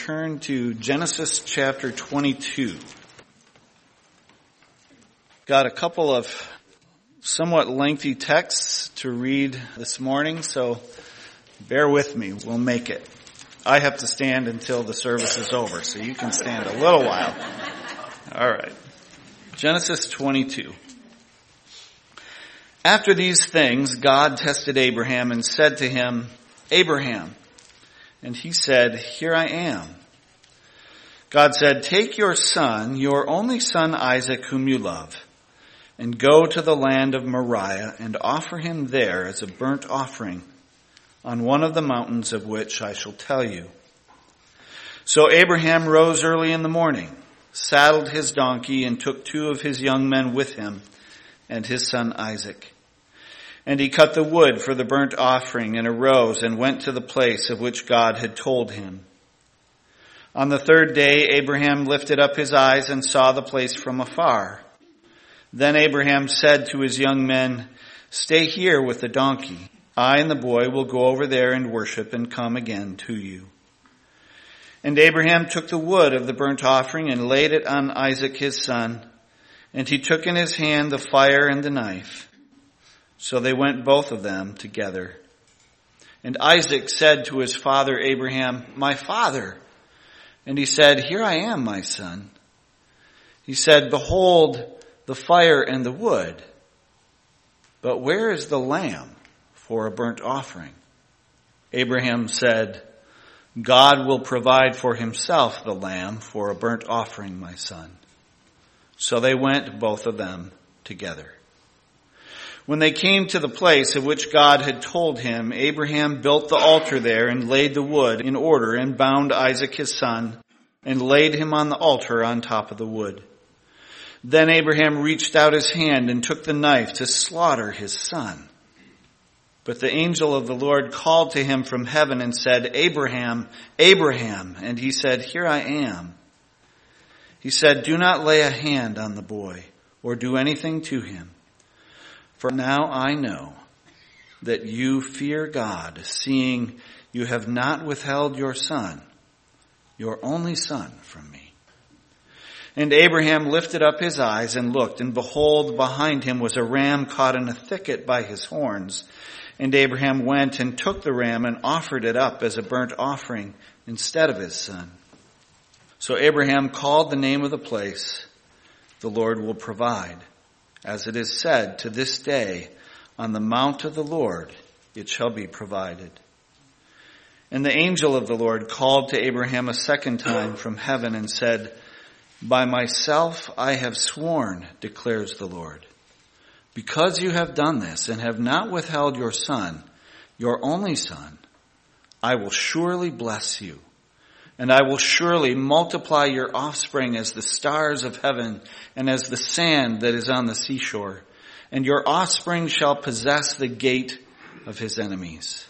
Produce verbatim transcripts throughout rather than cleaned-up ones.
turn to Genesis chapter twenty-two. Got a couple of somewhat lengthy texts to read this morning, so bear with me. We'll make it. I have to stand until the service is over, so you can stand a little while. All right. Genesis twenty-two. After these things, God tested Abraham and said to him, Abraham. And he said, Here I am. God said, Take your son, your only son Isaac, whom you love, and go to the land of Moriah and offer him there as a burnt offering on one of the mountains of which I shall tell you. So Abraham rose early in the morning, saddled his donkey, and took two of his young men with him and his son Isaac. And he cut the wood for the burnt offering and arose and went to the place of which God had told him. On the third day, Abraham lifted up his eyes and saw the place from afar. Then Abraham said to his young men, Stay here with the donkey. I and the boy will go over there and worship and come again to you. And Abraham took the wood of the burnt offering and laid it on Isaac his son. And he took in his hand the fire and the knife. So they went both of them together. And Isaac said to his father Abraham, My father. And he said, Here I am, my son. He said, Behold the fire and the wood. But where is the lamb for a burnt offering? Abraham said, God will provide for himself the lamb for a burnt offering, my son. So they went both of them together. When they came to the place of which God had told him, Abraham built the altar there and laid the wood in order and bound Isaac his son and laid him on the altar on top of the wood. Then Abraham reached out his hand and took the knife to slaughter his son. But the angel of the Lord called to him from heaven and said, Abraham, Abraham. And he said, Here I am. He said, Do not lay a hand on the boy or do anything to him. For now I know that you fear God, seeing you have not withheld your son, your only son, from me. And Abraham lifted up his eyes and looked, and behold, behind him was a ram caught in a thicket by his horns. And Abraham went and took the ram and offered it up as a burnt offering instead of his son. So Abraham called the name of the place, The Lord Will Provide. As it is said, to this day, on the mount of the Lord it shall be provided. And the angel of the Lord called to Abraham a second time from heaven and said, By myself I have sworn, declares the Lord, because you have done this and have not withheld your son, your only son, I will surely bless you. And I will surely multiply your offspring as the stars of heaven and as the sand that is on the seashore. And your offspring shall possess the gate of his enemies.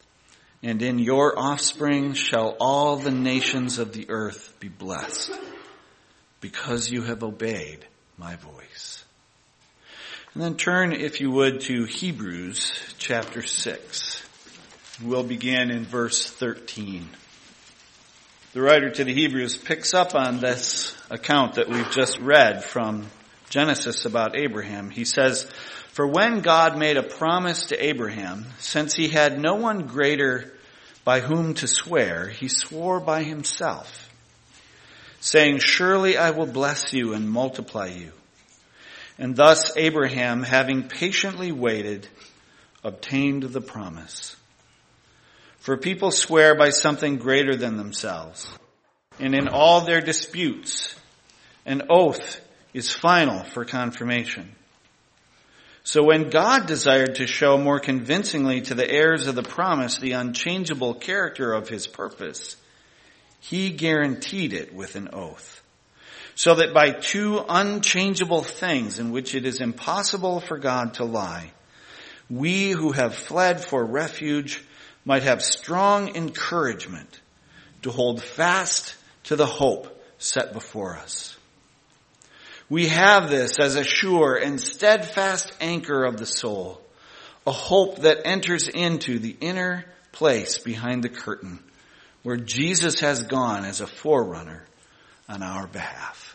And in your offspring shall all the nations of the earth be blessed, because you have obeyed my voice. And then turn, if you would, to Hebrews chapter six. We'll begin in verse thirteen. The writer to the Hebrews picks up on this account that we've just read from Genesis about Abraham. He says, For when God made a promise to Abraham, since he had no one greater by whom to swear, he swore by himself, saying, Surely I will bless you and multiply you. And thus Abraham, having patiently waited, obtained the promise. For people swear by something greater than themselves, and in all their disputes, an oath is final for confirmation. So when God desired to show more convincingly to the heirs of the promise the unchangeable character of his purpose, he guaranteed it with an oath, so that by two unchangeable things in which it is impossible for God to lie, we who have fled for refuge might have strong encouragement to hold fast to the hope set before us. We have this as a sure and steadfast anchor of the soul, a hope that enters into the inner place behind the curtain, where Jesus has gone as a forerunner on our behalf.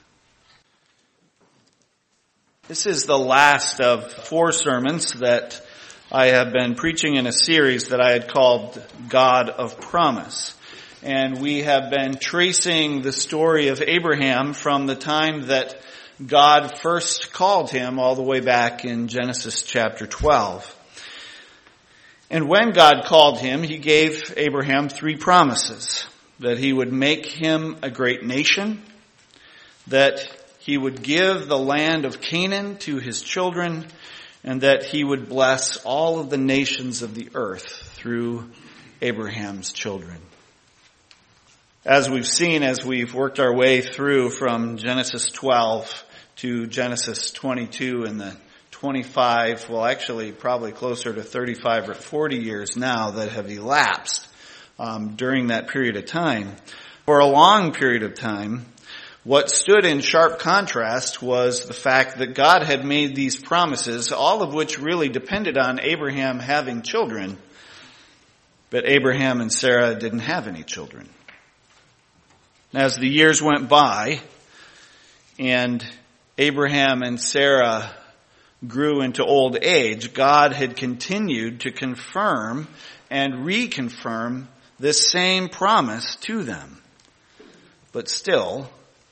This is the last of four sermons that I have been preaching in a series that I had called God of Promise. And we have been tracing the story of Abraham from the time that God first called him all the way back in Genesis chapter twelve. And when God called him, he gave Abraham three promises: that he would make him a great nation, that he would give the land of Canaan to his children, and that he would bless all of the nations of the earth through Abraham's children. As we've seen, as we've worked our way through from Genesis twelve to Genesis twenty-two and the twenty-five, well actually probably closer to thirty-five or forty years now that have elapsed um, during that period of time. For a long period of time, what stood in sharp contrast was the fact that God had made these promises, all of which really depended on Abraham having children, but Abraham and Sarah didn't have any children. As the years went by and Abraham and Sarah grew into old age, God had continued to confirm and reconfirm this same promise to them. But still,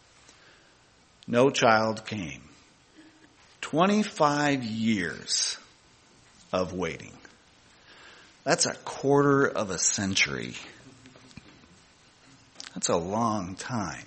no child came. twenty-five years of waiting. That's a quarter of a century. That's a long time.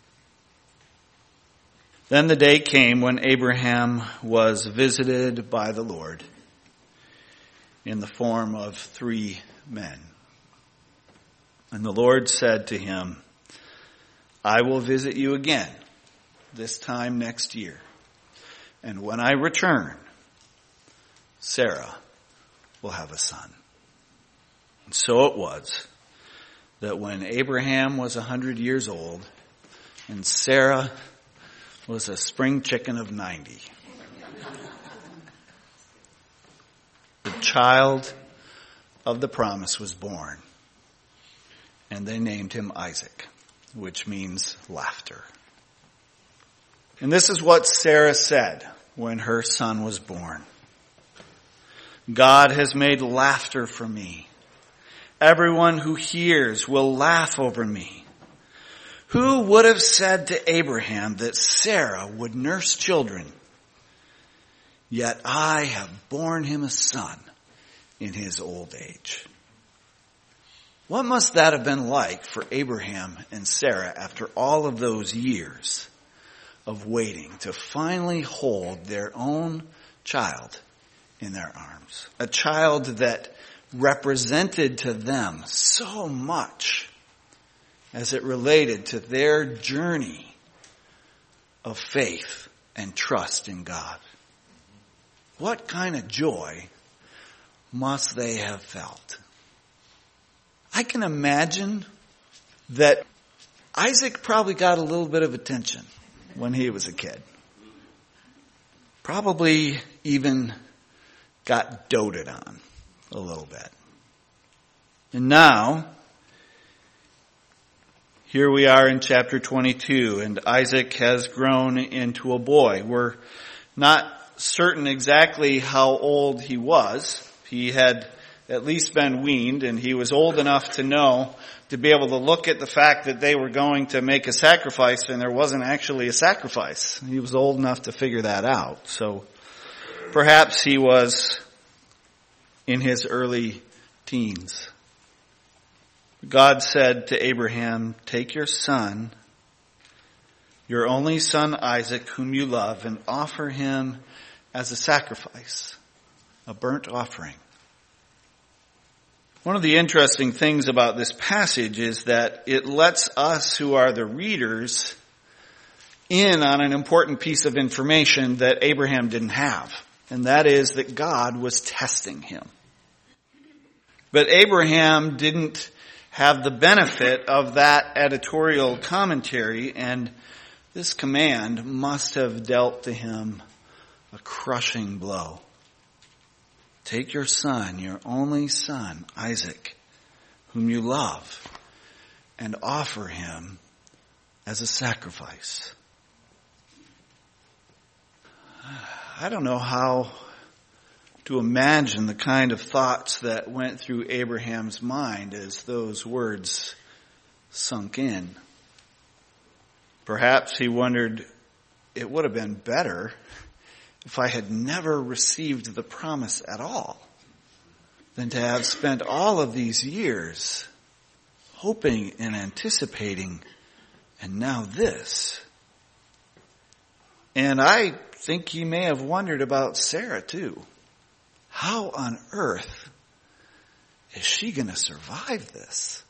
Then the day came when Abraham was visited by the Lord in the form of three men. And the Lord said to him, I will visit you again, this time next year. And when I return, Sarah will have a son. And so it was that when Abraham was a hundred years old and Sarah was a spring chicken of ninety, the child of the promise was born, and they named him Isaac, which means laughter. And this is what Sarah said when her son was born. God has made laughter for me. Everyone who hears will laugh over me. Who would have said to Abraham that Sarah would nurse children? Yet I have borne him a son in his old age. What must that have been like for Abraham and Sarah after all of those years of waiting to finally hold their own child in their arms? A child that represented to them so much as it related to their journey of faith and trust in God. What kind of joy must they have felt? I can imagine that Isaac probably got a little bit of attention when he was a kid. Probably even got doted on a little bit. And now, here we are in chapter twenty-two, and Isaac has grown into a boy. We're not certain exactly how old he was. He had at least been weaned, and he was old enough to know, to be able to look at the fact that they were going to make a sacrifice, and there wasn't actually a sacrifice. He was old enough to figure that out. So perhaps he was in his early teens. God said to Abraham, take your son, your only son Isaac, whom you love, and offer him as a sacrifice, a burnt offering. One of the interesting things about this passage is that it lets us who are the readers in on an important piece of information that Abraham didn't have, and that is that God was testing him. But Abraham didn't have the benefit of that editorial commentary, and this command must have dealt to him a crushing blow. Take your son, your only son, Isaac, whom you love, and offer him as a sacrifice. I don't know how to imagine the kind of thoughts that went through Abraham's mind as those words sunk in. Perhaps he wondered, it would have been better if I had never received the promise at all than to have spent all of these years hoping and anticipating, and now this. And I think he may have wondered about Sarah too. How on earth is she going to survive this?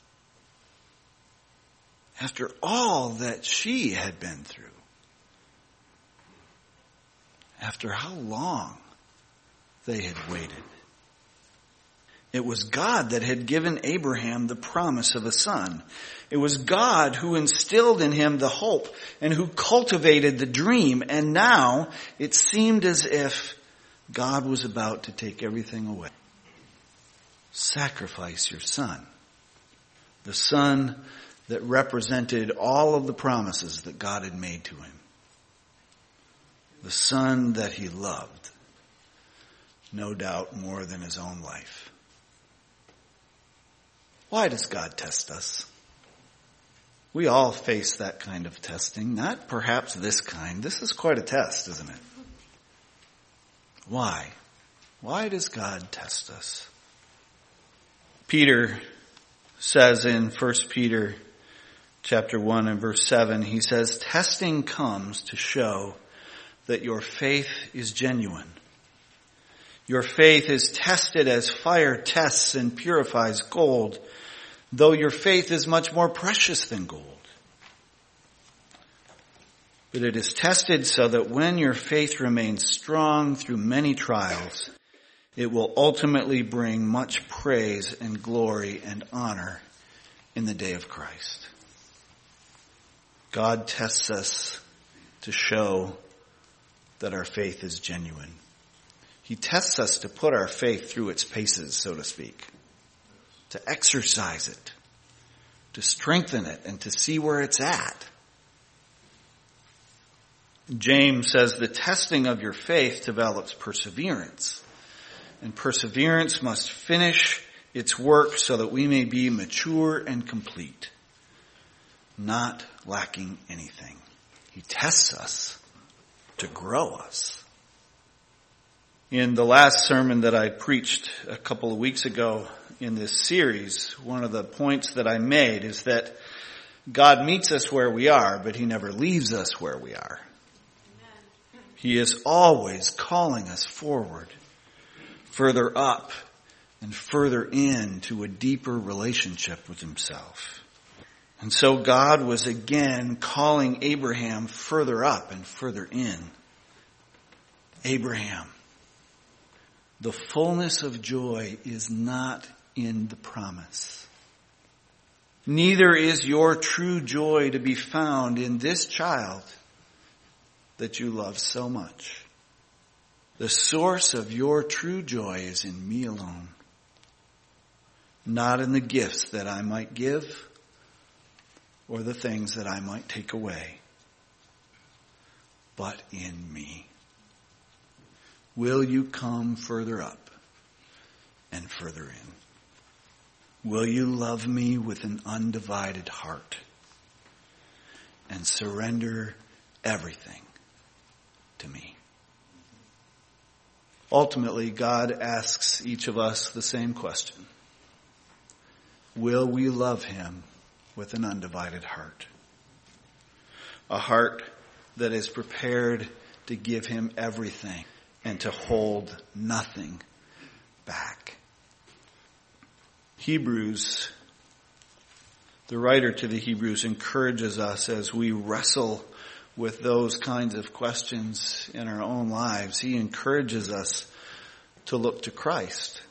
After all that she had been through. After how long they had waited. It was God that had given Abraham the promise of a son. It was God who instilled in him the hope and who cultivated the dream. And now it seemed as if God was about to take everything away. Sacrifice your son. The son that represented all of the promises that God had made to him. The son that he loved, no doubt more than his own life. Why does God test us? We all face that kind of testing, not perhaps this kind. This is quite a test, isn't it? Why? Why does God test us? Peter says in First Peter chapter one and verse seven, he says, testing comes to show that your faith is genuine. Your faith is tested as fire tests and purifies gold, though your faith is much more precious than gold. But it is tested so that when your faith remains strong through many trials, it will ultimately bring much praise and glory and honor in the day of Christ. God tests us to show that our faith is genuine. He tests us to put our faith through its paces, so to speak, to exercise it, to strengthen it, and to see where it's at. James says the testing of your faith develops perseverance, and perseverance must finish its work so that we may be mature and complete, not lacking anything. He tests us to grow us. In the last sermon that I preached a couple of weeks ago in this series, one of the points that I made is that God meets us where we are, but he never leaves us where we are. Amen. He is always calling us forward, further up, and further into a deeper relationship with himself. And so God was again calling Abraham further up and further in. Abraham, the fullness of joy is not in the promise. Neither is your true joy to be found in this child that you love so much. The source of your true joy is in me alone, not in the gifts that I might give or the things that I might take away, but in me. Will you come further up and further in? Will you love me with an undivided heart and surrender everything to me? Ultimately, God asks each of us the same question. Will we love him with an undivided heart? A heart that is prepared to give him everything and to hold nothing back. Hebrews, the writer to the Hebrews, encourages us as we wrestle with those kinds of questions in our own lives. He encourages us to look to Christ.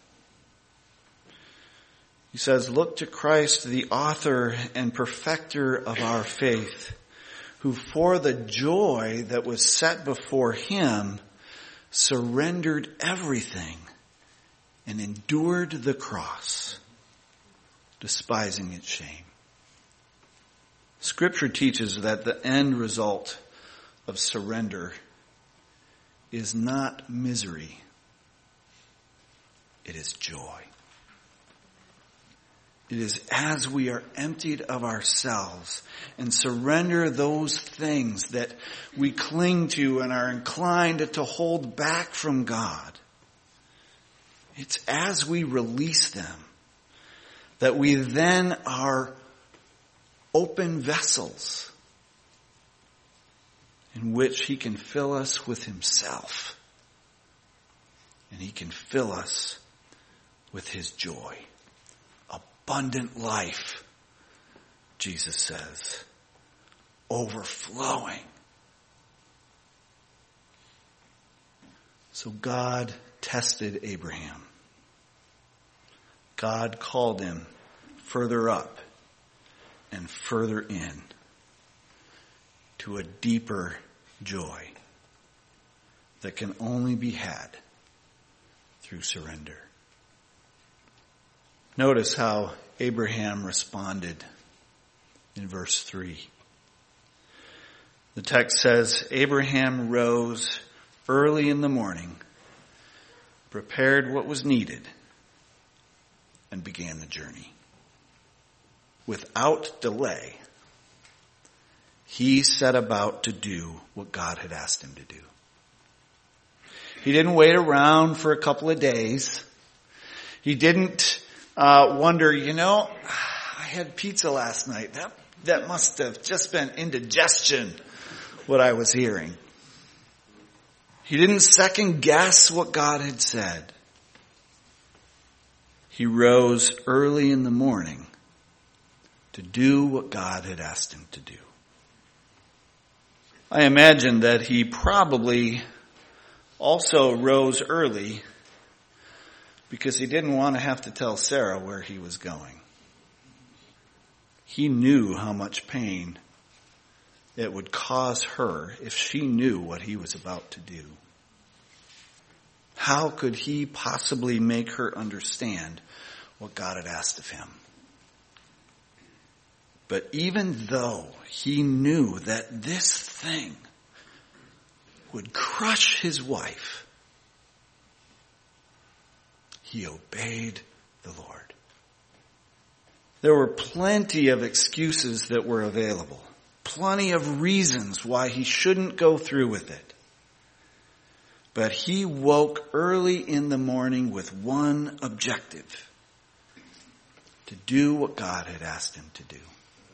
He says, look to Christ, the author and perfecter of our faith, who for the joy that was set before him surrendered everything and endured the cross, despising its shame. Scripture teaches that the end result of surrender is not misery. It is joy. It is as we are emptied of ourselves and surrender those things that we cling to and are inclined to hold back from God. It's as we release them that we then are open vessels in which He can fill us with Himself. And He can fill us with His joy. Abundant life, Jesus says. Overflowing. So God tested Abraham. God called him further up and further in to a deeper joy that can only be had through surrender. Notice how Abraham responded in verse three. The text says, Abraham rose early in the morning, prepared what was needed, and began the journey. Without delay, he set about to do what God had asked him to do. He didn't wait around for a couple of days. He didn't uh, wonder, you know, I had pizza last night. That, that must have just been indigestion, what I was hearing. He didn't second guess what God had said. He rose early in the morning to do what God had asked him to do. I imagine that he probably also rose early because he didn't want to have to tell Sarah where he was going. He knew how much pain it would cause her if she knew what he was about to do. How could he possibly make her understand what God had asked of him? But even though he knew that this thing would crush his wife, he obeyed the Lord. There were plenty of excuses that were available, plenty of reasons why he shouldn't go through with it. But he woke early in the morning with one objective: to do what God had asked him to do.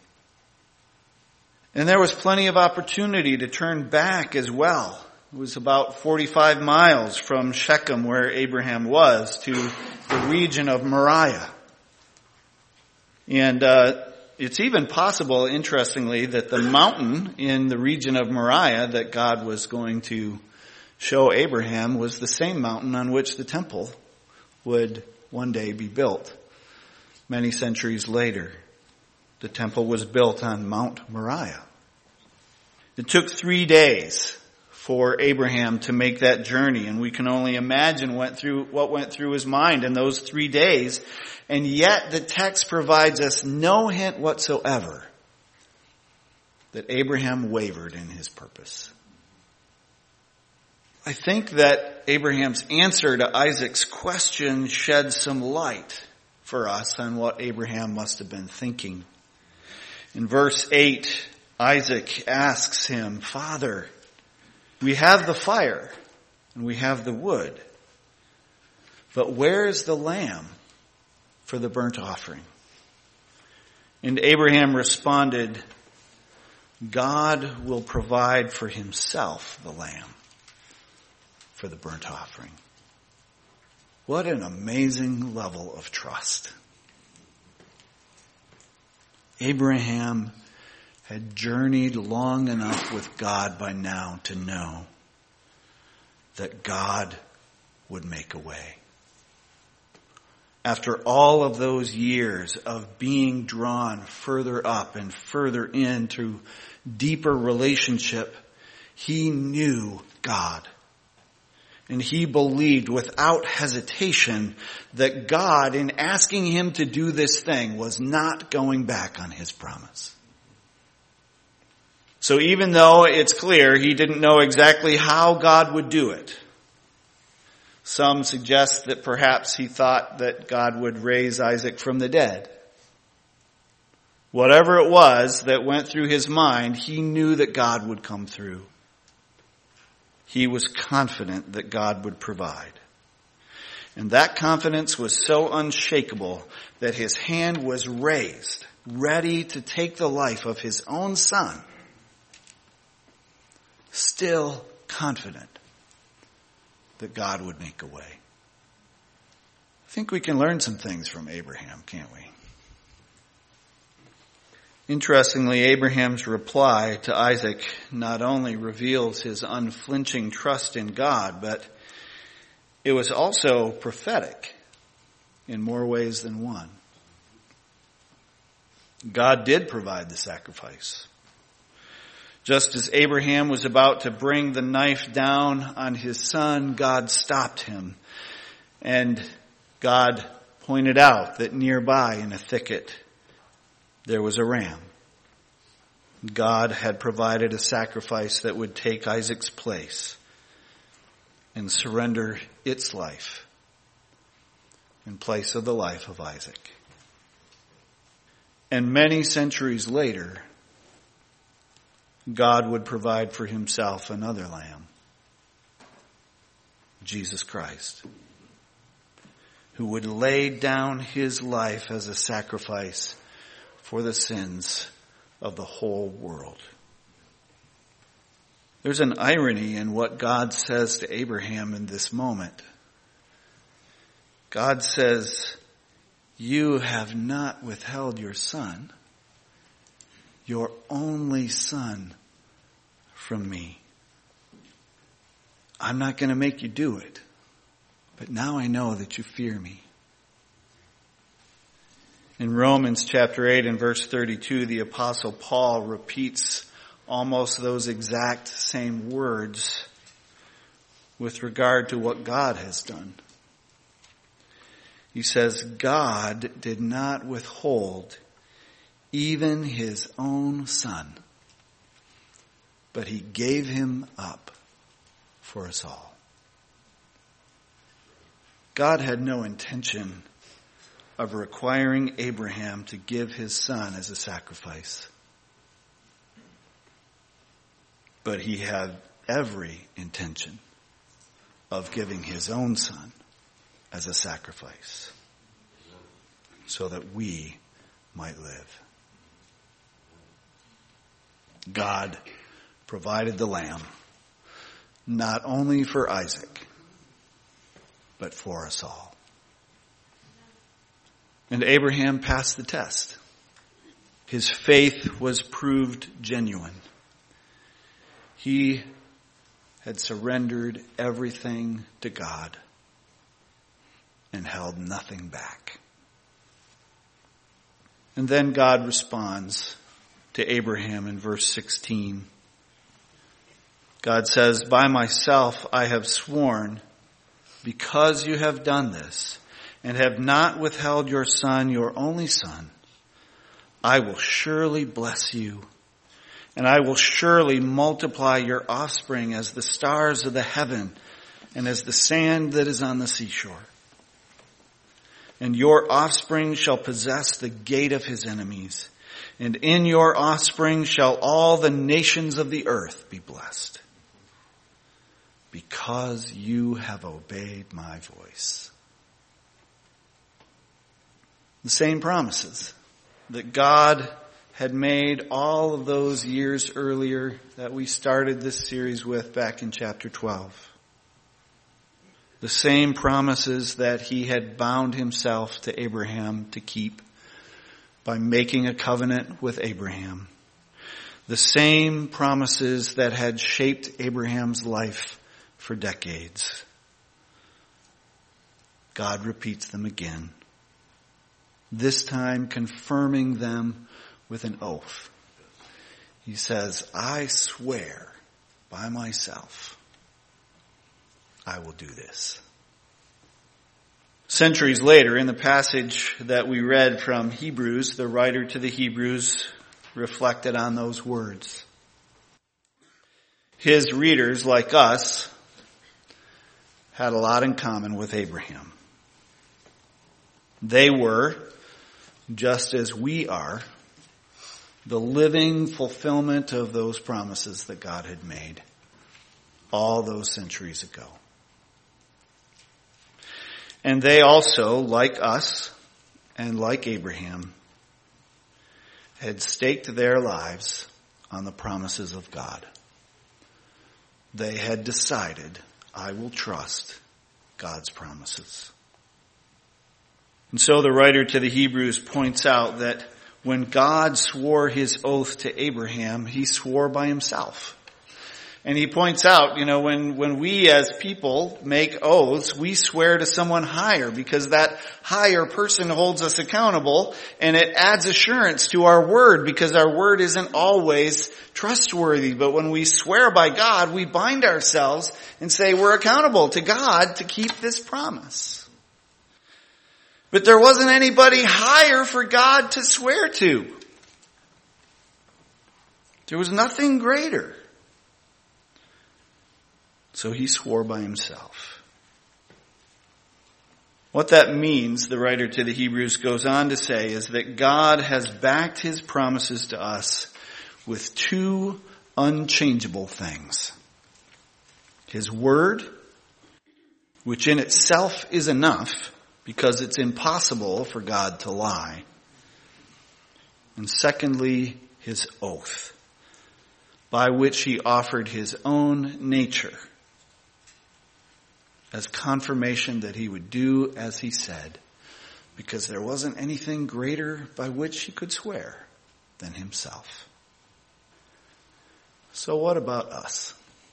And there was plenty of opportunity to turn back as well. It was about forty-five miles from Shechem, where Abraham was, to the region of Moriah. And uh, it's even possible, interestingly, that the mountain in the region of Moriah that God was going to show Abraham was the same mountain on which the temple would one day be built. Many centuries later, the temple was built on Mount Moriah. It took three days for Abraham to make that journey, and we can only imagine went through what went through his mind in those three days. And yet the text provides us no hint whatsoever that Abraham wavered in his purpose. I think that Abraham's answer to Isaac's question sheds some light for us on what Abraham must have been thinking. In verse eight, Isaac asks him, "Father, we have the fire and we have the wood, but where is the lamb for the burnt offering?" And Abraham responded, "God will provide for himself the lamb for the burnt offering." What an amazing level of trust. Abraham had journeyed long enough with God by now to know that God would make a way. After all of those years of being drawn further up and further into deeper relationship, he knew God. And he believed without hesitation that God, in asking him to do this thing, was not going back on his promise. So even though it's clear he didn't know exactly how God would do it, some suggest that perhaps he thought that God would raise Isaac from the dead. Whatever it was that went through his mind, he knew that God would come through. He was confident that God would provide. And that confidence was so unshakable that his hand was raised, ready to take the life of his own son, still confident that God would make a way. I think we can learn some things from Abraham, can't we? Interestingly, Abraham's reply to Isaac not only reveals his unflinching trust in God, but it was also prophetic in more ways than one. God did provide the sacrifice. Just as Abraham was about to bring the knife down on his son, God stopped him. And God pointed out that nearby in a thicket there was a ram. God had provided a sacrifice that would take Isaac's place and surrender its life in place of the life of Isaac. And many centuries later, God would provide for himself another lamb, Jesus Christ, who would lay down his life as a sacrifice for the sins of the whole world. There's an irony in what God says to Abraham in this moment. God says, "You have not withheld your son, your only son, from me. I'm not going to make you do it, but now I know that you fear me." In Romans chapter eight and verse thirty-two, the Apostle Paul repeats almost those exact same words with regard to what God has done. He says, "God did not withhold even his own son, but he gave him up for us all." God had no intention of requiring Abraham to give his son as a sacrifice. But he had every intention of giving his own son as a sacrifice so that we might live. God provided the lamb not only for Isaac, but for us all. And Abraham passed the test. His faith was proved genuine. He had surrendered everything to God and held nothing back. And then God responds to Abraham in verse sixteen. God says, "By myself I have sworn, because you have done this and have not withheld your son, your only son, I will surely bless you, and I will surely multiply your offspring as the stars of the heaven and as the sand that is on the seashore. And your offspring shall possess the gate of his enemies, and in your offspring shall all the nations of the earth be blessed, because you have obeyed my voice." The same promises that God had made all of those years earlier that we started this series with back in chapter twelve. The same promises that he had bound himself to Abraham to keep by making a covenant with Abraham. The same promises that had shaped Abraham's life for decades. God repeats them again, this time confirming them with an oath. He says, "I swear by myself, I will do this." Centuries later, in the passage that we read from Hebrews, the writer to the Hebrews reflected on those words. his readers, like us, had a lot in common with Abraham. They were, just as we are, the living fulfillment of those promises that God had made all those centuries ago. And they also, like us and like Abraham, had staked their lives on the promises of God. They had decided, I will trust God's promises. And so the writer to the Hebrews points out that when God swore his oath to Abraham, he swore by himself. And he points out, you know, when, when we as people make oaths, we swear to someone higher because that higher person holds us accountable, and it adds assurance to our word because our word isn't always trustworthy. But when we swear by God, we bind ourselves and say we're accountable to God to keep this promise. But there wasn't anybody higher for God to swear to. There was nothing greater. So he swore by himself. What that means, the writer to the Hebrews goes on to say, is that God has backed his promises to us with two unchangeable things. His word, which in itself is enough, because it's impossible for God to lie. And secondly, his oath, by which he offered his own nature as confirmation that he would do as he said, because there wasn't anything greater by which he could swear than himself. So what about us?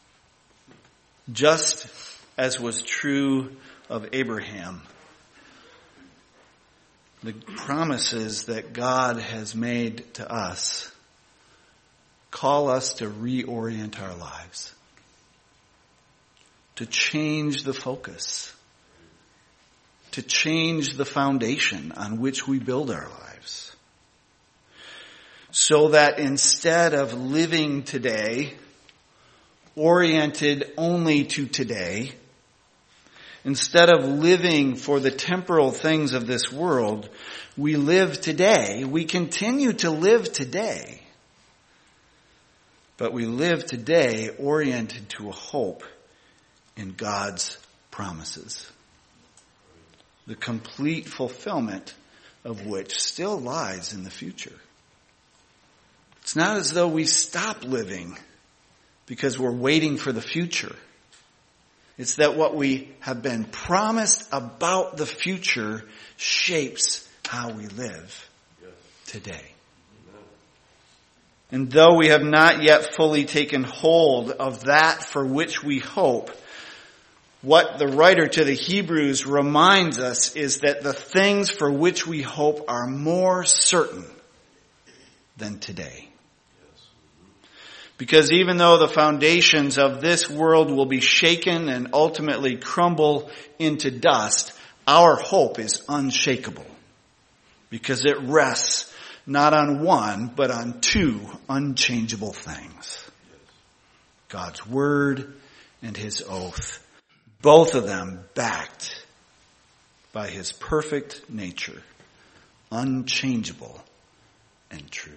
Just as was true of Abraham, the promises that God has made to us call us to reorient our lives, to change the focus, to change the foundation on which we build our lives, so that instead of living today, oriented only to today, instead of living for the temporal things of this world, we live today. We continue to live today. But we live today oriented to a hope in God's promises, the complete fulfillment of which still lies in the future. It's not as though we stop living because we're waiting for the future. It's that what we have been promised about the future shapes how we live today. And though we have not yet fully taken hold of that for which we hope, what the writer to the Hebrews reminds us is that the things for which we hope are more certain than today. Because even though the foundations of this world will be shaken and ultimately crumble into dust, our hope is unshakable. Because it rests not on one, but on two unchangeable things. God's word and his oath. Both of them backed by his perfect nature. Unchangeable and true.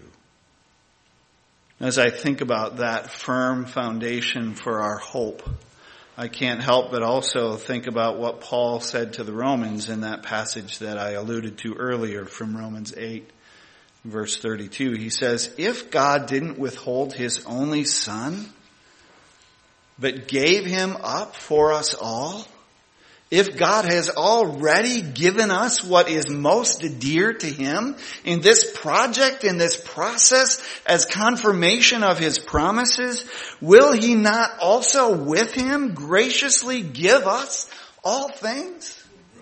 As I think about that firm foundation for our hope, I can't help but also think about what Paul said to the Romans in that passage that I alluded to earlier from Romans eight, verse thirty-two. He says, if God didn't withhold his only son, but gave him up for us all, if God has already given us what is most dear to him in this project, in this process, as confirmation of his promises, will he not also with him graciously give us all things?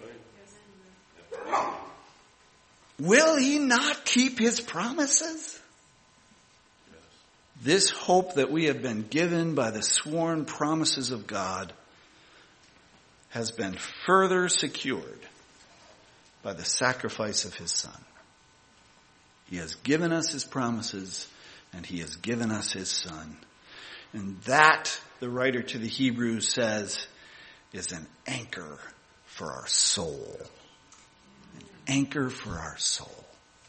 Will he not keep his promises? This hope that we have been given by the sworn promises of God has been further secured by the sacrifice of his son. He has given us his promises, and he has given us his son. And that, the writer to the Hebrews says, is an anchor for our soul. An anchor for our soul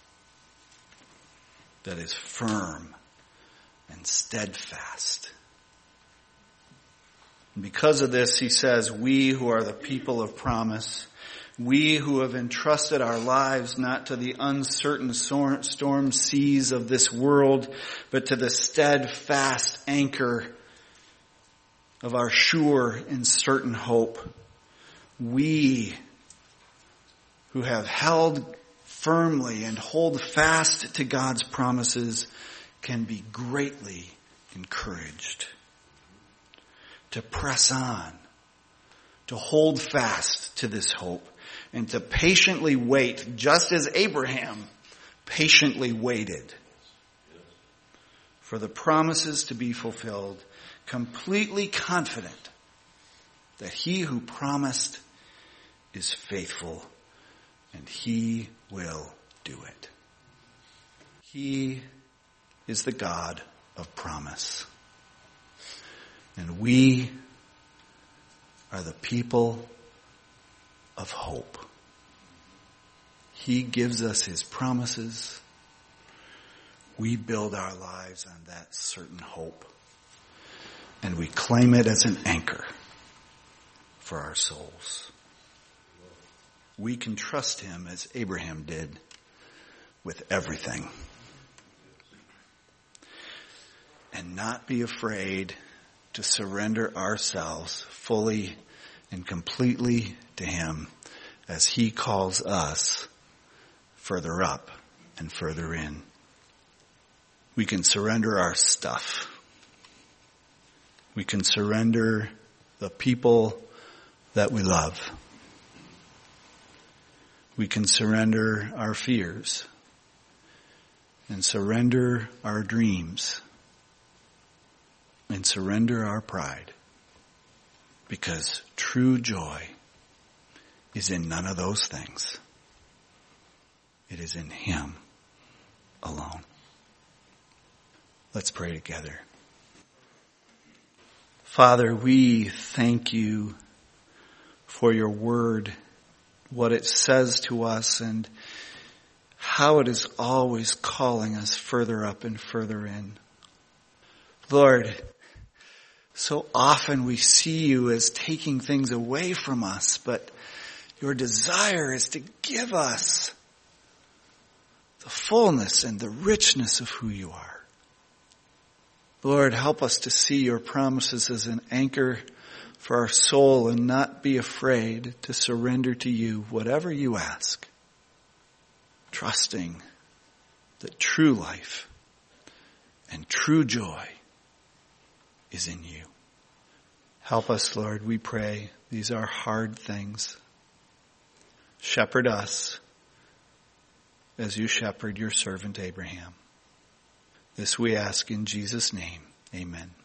that is firm and steadfast. And because of this, he says, we who are the people of promise, we who have entrusted our lives not to the uncertain storm seas of this world, but to the steadfast anchor of our sure and certain hope. We who have held firmly and hold fast to God's promises can be greatly encouraged to press on, to hold fast to this hope, and to patiently wait, just as Abraham patiently waited for the promises to be fulfilled, completely confident that he who promised is faithful and he will do it. He is the God of promise. And we are the people of hope. He gives us his promises. We build our lives on that certain hope. And we claim it as an anchor for our souls. We can trust him as Abraham did with everything. And not be afraid to surrender ourselves fully and completely to him as he calls us further up and further in. We can surrender our stuff. We can surrender the people that we love. We can surrender our fears and surrender our dreams and surrender our pride, because true joy is in none of those things. It is in him alone. Let's pray together. Father, we thank you for your word, what it says to us, and how it is always calling us further up and further in. Lord, so often we see you as taking things away from us, but your desire is to give us the fullness and the richness of who you are. Lord, help us to see your promises as an anchor for our soul and not be afraid to surrender to you whatever you ask, trusting that true life and true joy is in you. Help us, Lord, we pray. These are hard things. Shepherd us as you shepherd your servant Abraham. This we ask in Jesus' name. Amen.